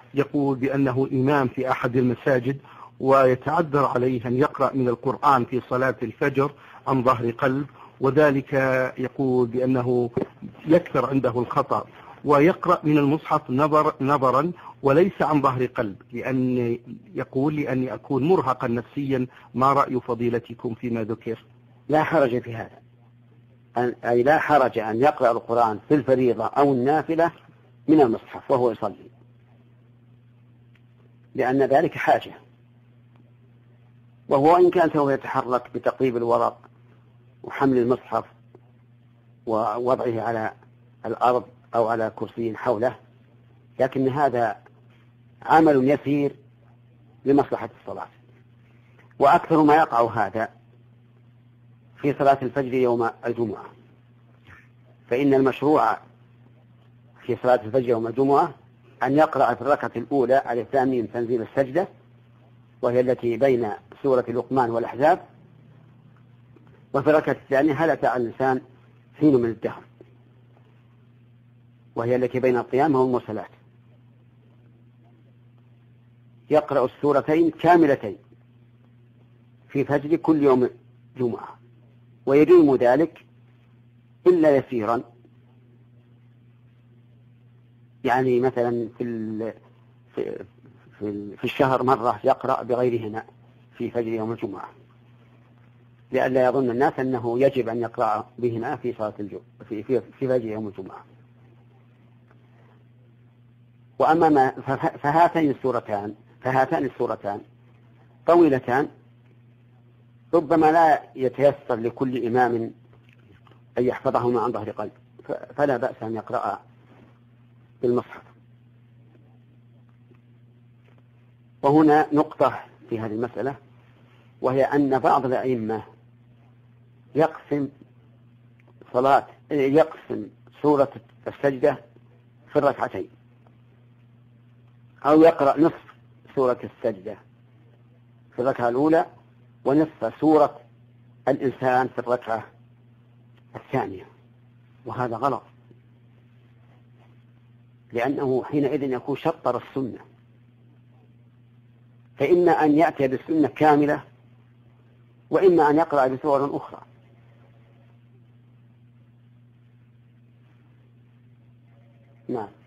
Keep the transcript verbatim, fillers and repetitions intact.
يقول بأنه إمام في أحد المساجد ويتعذر عليه أن يقرأ من القرآن في صلاة الفجر عن ظهر قلب، وذلك يقول بأنه يكثر عنده الخطأ، ويقرأ من المصحف نظر نظرا وليس عن ظهر قلب، لأن يقول لأني أكون مرهقا نفسيا. ما رأي فضيلتكم فيما ذكر؟ لا حرج في هذا، أي لا حرج أن يقرأ القرآن في الفريضة أو النافلة من المصحف وهو يصلي، لأن ذلك حاجة، وهو إن كان سوف يتحرك بتقريب الورق وحمل المصحف ووضعه على الأرض أو على كرسي حوله، لكن هذا عمل يسير لمصلحة الصلاة. وأكثر ما يقع هذا في صلاة الفجر يوم الجمعة، فإن المشروع في صلاة الفجر يوم الجمعة أن يقرأ في الركعة الأولى على الثاني من تنزيل السجدة، وهي التي بين سورة لقمان والأحزاب، وفي الركعة الثانية هل أتى على الإنسان حين من الدهر، وهي التي بين القيام والمرسلات. يقرأ السورتين كاملتين في فجر كل يوم جمعة، ويدوم ذلك إلا يسيرا، يعني مثلا في في في الشهر مرة يقرأ بغيرهن في فجر يوم الجمعة، لئلا يظن الناس أنه يجب أن يقرأ بهما في صلاة الجمعة في في في فجر يوم الجمعة. وأما ما فهاتين السورتان فهاتان السورتان طويلتان، ربما لا يتيسر لكل إمام أن يحفظهما عن ظهر قلب، فلا بأس أن يقرأ بالمصحف. وهنا نقطة في هذه المسألة، وهي أن بعض الأئمة يقسم صلاة يقسم سورة السجدة في الركعتين، أو يقرأ نصف سورة السجدة في الركعة الأولى ونصف سورة الإنسان في الركعة الثانية، وهذا غلط، لأنه حينئذ يكون شطر السنة، فإما أن يأتي بالسنة كاملة، وإما أن يقرأ بسور أخرى. نعم.